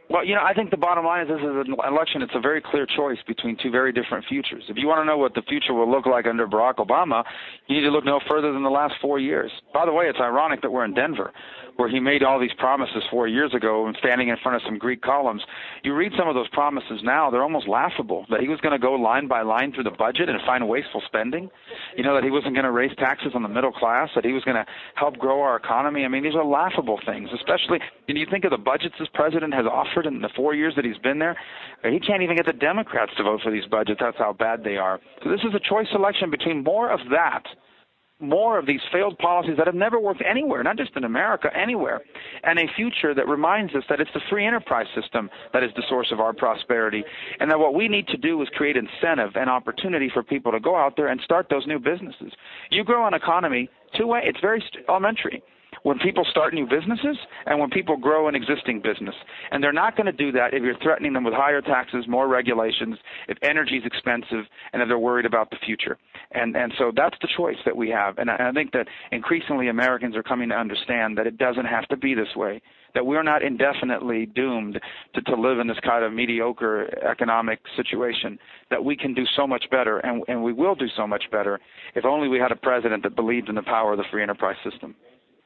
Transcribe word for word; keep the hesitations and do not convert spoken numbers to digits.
Well, you know, I think the bottom line is this is an election. It's a very clear choice between two very different futures. If you want to know what the future will look like under Barack Obama, you need to look no further than the last four years. By the way, it's ironic that we're in Denver, where he made all these promises four years ago and standing in front of some Greek columns. You read some of those promises now, they're almost laughable, that he was going to go line by line through the budget and find wasteful spending, you know, that he wasn't going to raise taxes on the middle class, that he was going to help grow our economy. I mean, these are laughable things, especially when you think of the budgets this president has offered in the four years that he's been there. He can't even get the Democrats to vote for these budgets. That's how bad they are. So this is a choice election between more of that, more of these failed policies that have never worked anywhere, not just in America, anywhere, and a future that reminds us that it's the free enterprise system that is the source of our prosperity, and that what we need to do is create incentive and opportunity for people to go out there and start those new businesses. You grow an economy two ways. It's very elementary. When people start new businesses and when people grow an existing business. And they're not going to do that if you're threatening them with higher taxes, more regulations, if energy is expensive, and if they're worried about the future. And and so that's the choice that we have. And I, I think that increasingly Americans are coming to understand that it doesn't have to be this way, that we're not indefinitely doomed to, to live in this kind of mediocre economic situation, that we can do so much better, and, and we will do so much better if only we had a president that believed in the power of the free enterprise system.